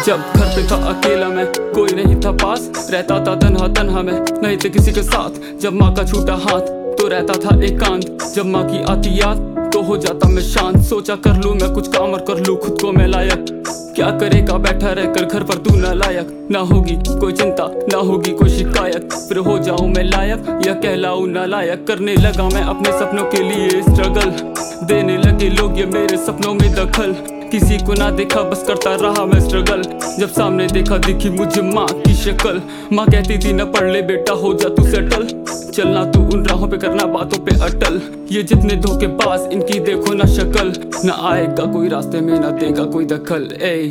जब घर पे था अकेला मैं, कोई नहीं था पास, रहता था तन्हा तन्हा मैं, नहीं थे किसी के साथ। जब माँ का छूटा हाथ तो रहता था एकांत, जब माँ की आती याद तो हो जाता मैं शांत। सोचा कर लूँ मैं कुछ काम और कर लूँ खुद को मैं लायक, क्या करेगा बैठा रहकर घर पर तू नालायक। ना होगी कोई चिंता ना होगी कोई शिकायत, फिर हो जाऊं मैं लायक या कहलाऊं नालायक। करने लगा मैं अपने सपनों के लिए स्ट्रगल, देने लगे लोग ये मेरे सपनों में दखल। किसी को ना देखा बस करता रहा मैं स्ट्रगल, जब सामने देखा दिखी मुझे माँ की शक्ल। माँ कहती थी न पढ़ ले बेटा हो जा तू सेटल, चलना तू उन राहों पे करना बातों पे अटल। ये जितने धोखेबाज इनकी देखो ना शक्ल, ना आएगा कोई रास्ते में ना देगा कोई दखल। ए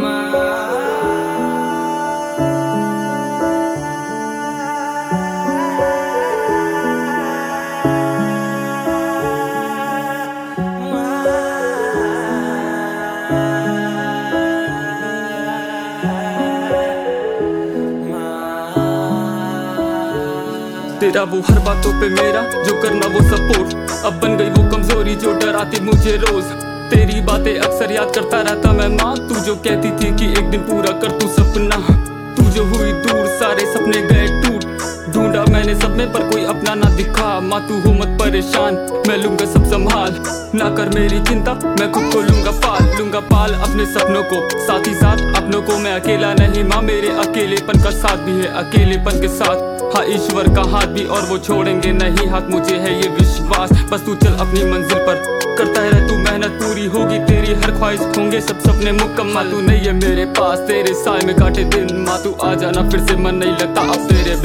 तेरा वो हर बातों पे मेरा जो करना वो सपोर्ट, अब बन गई वो कमजोरी जो डराती मुझे रोज। तेरी बातें अक्सर याद करता रहता मैं माँ, तू जो कहती थी कि एक दिन पूरा कर तू सपना। तू जो हुई दूर सारे सपने गए टूट, ढूंढा मैंने सब में पर कोई अपना ना दिखा। माँ तू हो मत परेशान मैं लूंगा सब संभाल, ना कर मेरी चिंता मैं खुद को लूंगा पाल अपने सपनों को। साथ ही साथ अपनों को मैं अकेला नहीं माँ, मेरे अकेलेपन का साथ भी है अकेलेपन के साथ। हाँ ईश्वर का हाथ भी और वो छोड़ेंगे नहीं हाथ, मुझे है ये विश्वास। बस तू चल अपनी मंजिल पर करता है तू मेहनत, पूरी होगी तेरी हर ख्वाहिश, होंगे सब सपने मुकम्मल। तू नहीं है मेरे पास तेरे साए में काटे दिन, माँ तू आ जाना फिर से मन नहीं लगता अब तेरे